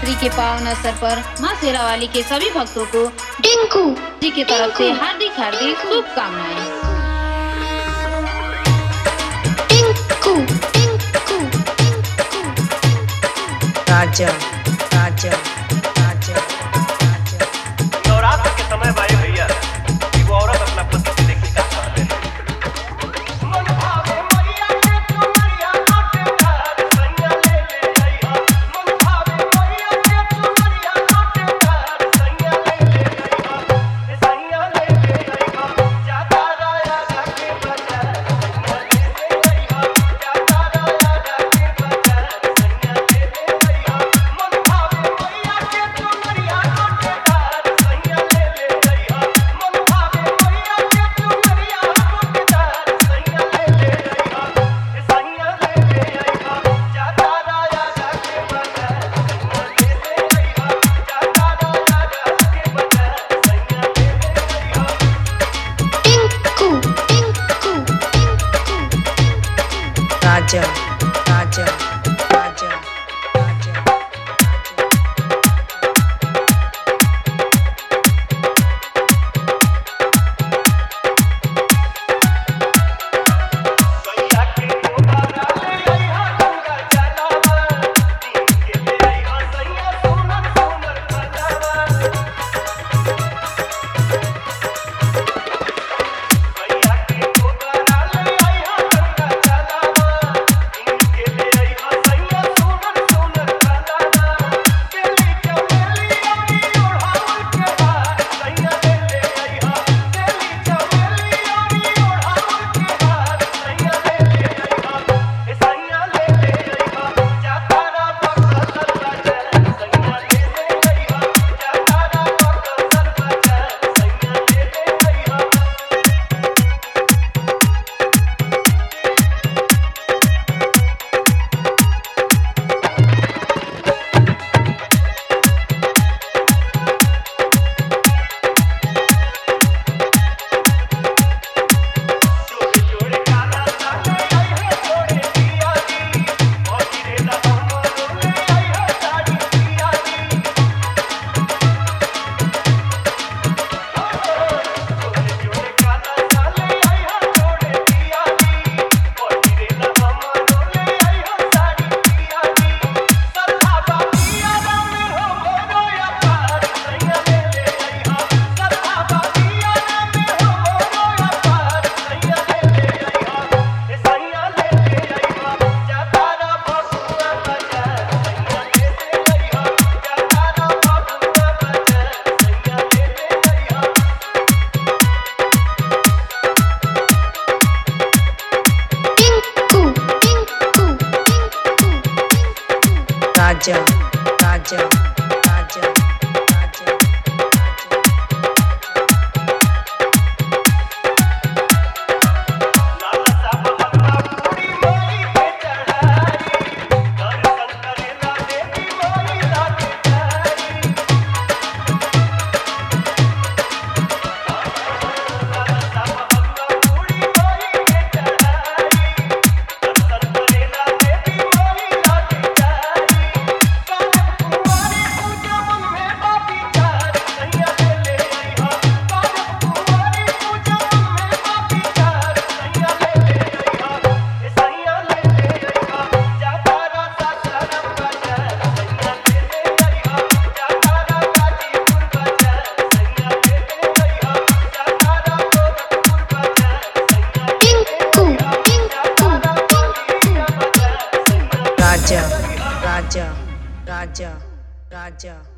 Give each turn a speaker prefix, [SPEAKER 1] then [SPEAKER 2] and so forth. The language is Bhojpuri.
[SPEAKER 1] नवरात्रि के पावन अवसर पर माँ शेरावाली के सभी भक्तों को टिंकू जी की तरफ से हार्दिक हार्दिक शुभकामनाएं। टिंकू टिंकू
[SPEAKER 2] राजा राजा राजा
[SPEAKER 3] नवरात्र के समय भाई भैया वो औरत अपना पति से देखी क्या कर रहे हैं। मन भावे मैया के चुनरिया काटेदार सैया ले ले अइहा। मन भावे मैया के चुनरिया काटेदार सैया ले ले अइहा। सैया ले ले अइहा। जाता राया जाके बाजार सैया ले ले अइहा। जाता राया जाके बाजार सैया ले ले अइहा। मन भावे मैया के चुनरिया काटेदार सैया ले ले अइहा। मन भावे मैया के चुनरिया काटेदार सैया ले ले अइहा। सैया ले ले अइहा। जाता राया जाके बाजार सैया ले ले अइहा। जाता राया जाके बाजार सैया ले ले अइहा।
[SPEAKER 1] टिंकू टिंकू
[SPEAKER 2] राजा राजा राजा राजा
[SPEAKER 3] सैया के दोबारा ले अइहा गंगा जलावा। दिन के ले अइहा सैया सोनर सोनर खजावा। सैया के दोबारा ले अइहा गंगा जलावा। दिन के ले अइहा सैया सोनर सोनर खजावा। केली चमेली अभी ओढ़ावल के हार सैया ले ले अइहा। केली चमेली अभी ओढ़ावल के हार सैया ले ले अइहा। सैया ले ले अइहा। जातारा बक्सर बाजार सैया ले ले अइहा। जातारा बक्सर बाजार सैया ले ले अइहा। जोड़े जोड़े काला साले अइहा जोड़े पिया जी। भौजी रे ला हमरो ले अइहा साड़ी पिया जी। जोड़े जोड़े काला साले अइहा जोड़े पिया जी। भौजी रे ला हमरो ले अइहा साड़ी पिया जी। सरधा बातिया में हमरो अपार सैया ले ले अइहा। सरधा बातिया में हमरो अपार सैया ले ले अइहा। सैया ले ले अइहा। जातारा बबुआ बाजार सैया ले ले अइहा। जातारा बबुआ बाजार सैया ले ले अइहा।
[SPEAKER 1] टिंकू टिंकू
[SPEAKER 2] राजा राजा राजा राजा
[SPEAKER 3] लाला साहब हल्ला पूरी मोरी पे चढ़ाई। दर्शन करेला देवी मोरी लागे जाई। लाला साहब हल्ला पूरी मोरी पे चढ़ाई। दर्शन करेला देवी मोरी लागे जाई। काजब कुंवारी पूजा मन में बापी चार सैया ले ले अइहा। काजब कुंवारी पूजा मन में बापी चार सैया ले ले अइहा। सैया ले ले अइहा। जातारा सासाराम बाजार सैया ले ले अइहा। जातारा गाजीपुर बाजार सैया ले ले अइहा। जातारा गोरखपुर बाजार सैया ले ले
[SPEAKER 1] टिंकू
[SPEAKER 3] अइहा।
[SPEAKER 1] टिंकू
[SPEAKER 3] बलिया बाजार सैया
[SPEAKER 2] राजा राजा राजा राजा